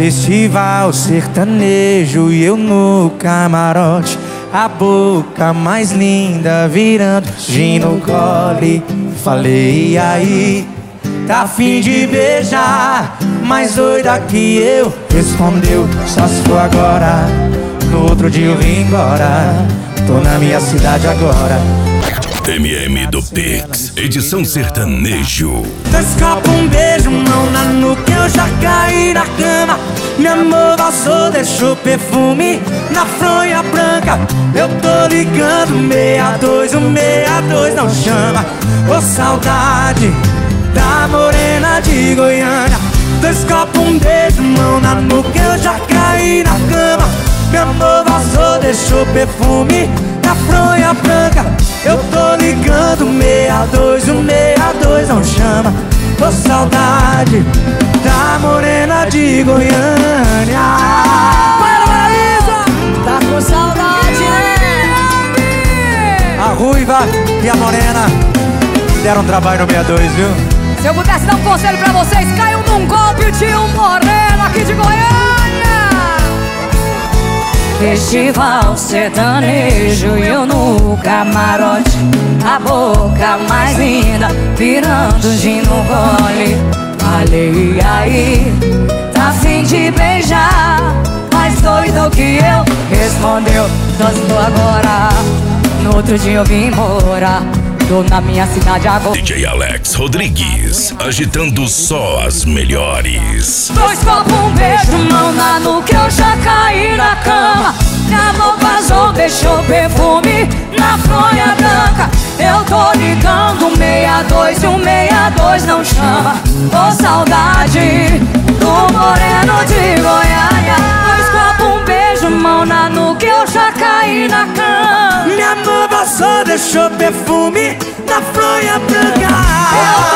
Festival sertanejo e eu no camarote, a boca mais linda virando gin no gole. Falei, e aí, tá afim de beijar? Mais doida que eu. Respondeu, só se for agora. No outro dia eu vim embora. Tô na minha cidade agora. MM do Pix, edição sertanejo. Dois copos, um beijo, mão na nuca, eu já caí na cama. Meu amor vazou, deixou perfume na fronha branca. Eu tô ligando 62, o 62 não chama. Ô saudade da morena de Goiânia. Dois copos, um beijo, mão na nuca, eu já caí na cama. Meu amor vazou, deixou perfume na fronha branca. Eu tô ligando 62, o 62 não chama. Ô saudade da morena de Goiânia. Para, Isa! Tá com saudade, né? A ruiva e a morena deram trabalho no 62, viu? Se eu pudesse dar um conselho pra vocês, caiam num golpe de um moreno aqui de Goiânia. Festival sertanejo e eu no camarote, a boca mais linda virando gin no gole. Falei, e aí, tá afim de beijar? Mais doido que eu. Respondeu, só se for agora. No outro dia eu vim morar. Tô na minha cidade agora. DJ Alex Rodrigues, agitando só as melhores. Dois copos, um beijo, mão na nuca, eu já caí na cama. Minha amor vazou, deixou perfume na fronha branca. Eu tô ligando 62 e o 62 não chama. Ô saudade do moreno de Goiânia. Dois copos, um beijo, mão na nuca, eu já caí na cama. Minha amor vazou, deixou perfume na fronha branca. Eu